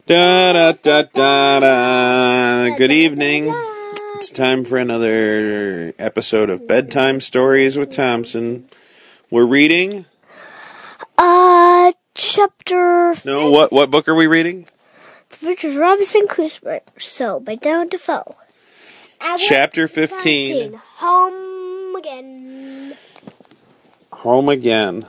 Da da da da da. Good evening. It's time for another episode of Bedtime Stories with Thompson. We're reading. Chapter. No, what book are we reading? Richard Robinson Crusoe by Donald Defoe. Chapter 15. Home again. Home again.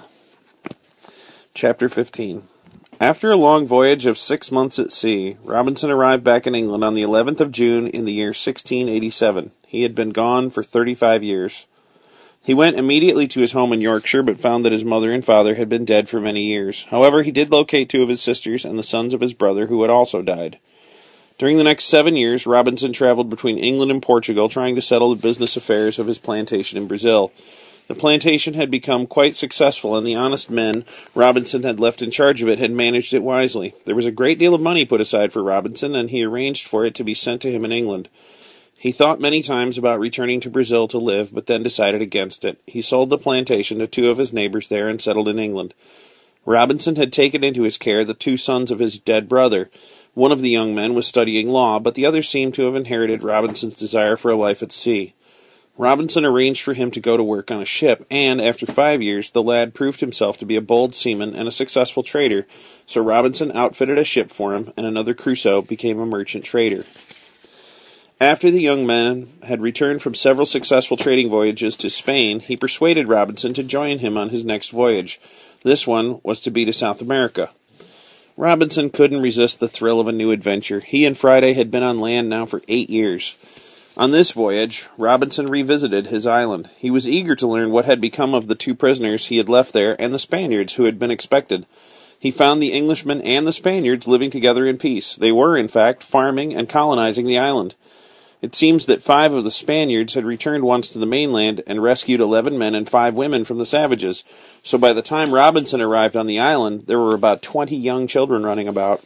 Chapter 15. After a long voyage of 6 months at sea, Robinson arrived back in England on the 11th of June in the year 1687. He had been gone for 35 years. He went immediately to his home in Yorkshire, but found that his mother and father had been dead for many years. However, he did locate 2 of his sisters and the sons of his brother, who had also died. During the next 7 years, Robinson traveled between England and Portugal, trying to settle the business affairs of his plantation in Brazil. The plantation had become quite successful, and the honest men Robinson had left in charge of it had managed it wisely. There was a great deal of money put aside for Robinson, and he arranged for it to be sent to him in England. He thought many times about returning to Brazil to live, but then decided against it. He sold the plantation to 2 of his neighbors there and settled in England. Robinson had taken into his care the 2 sons of his dead brother. One of the young men was studying law, but the other seemed to have inherited Robinson's desire for a life at sea. Robinson arranged for him to go to work on a ship, and, after 5 years, the lad proved himself to be a bold seaman and a successful trader, so Robinson outfitted a ship for him, and another Crusoe became a merchant trader. After the young man had returned from several successful trading voyages to Spain, he persuaded Robinson to join him on his next voyage. This one was to be to South America. Robinson couldn't resist the thrill of a new adventure. He and Friday had been on land now for 8 years. On this voyage, Robinson revisited his island. He was eager to learn what had become of the 2 prisoners he had left there and the Spaniards who had been expected. He found the Englishmen and the Spaniards living together in peace. They were, in fact, farming and colonizing the island. It seems that 5 of the Spaniards had returned once to the mainland and rescued 11 men and 5 women from the savages. So by the time Robinson arrived on the island, there were about 20 young children running about.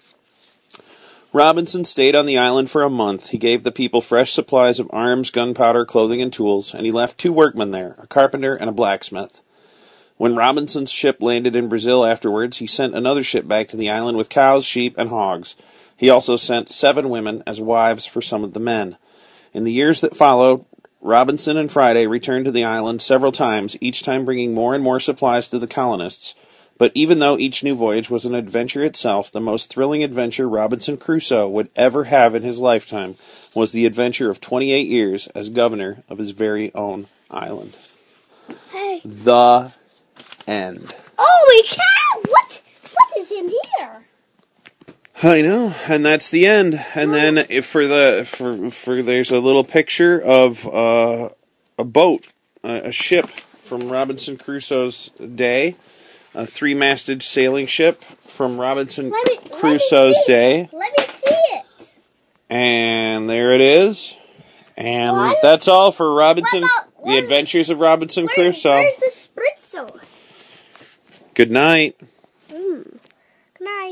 Robinson stayed on the island for a month. He gave the people fresh supplies of arms, gunpowder, clothing, and tools, and he left 2 workmen there, a carpenter and a blacksmith. When Robinson's ship landed in Brazil afterwards, he sent another ship back to the island with cows, sheep, and hogs. He also sent 7 women as wives for some of the men. In the years that followed, Robinson and Friday returned to the island several times, each time bringing more and more supplies to the colonists. But even though each new voyage was an adventure itself, the most thrilling adventure Robinson Crusoe would ever have in his lifetime was the adventure of 28 years as governor of his very own island. Hey. The end. Holy cow! What is in here? I know, and that's the end. And then if there's a little picture of a boat, a ship from Robinson Crusoe's day. A 3-masted sailing ship from Robinson Crusoe's day. Let me see it. And there it is. And that's all for Robinson, the Adventures of Robinson Crusoe. Where's the spritzel? Good night.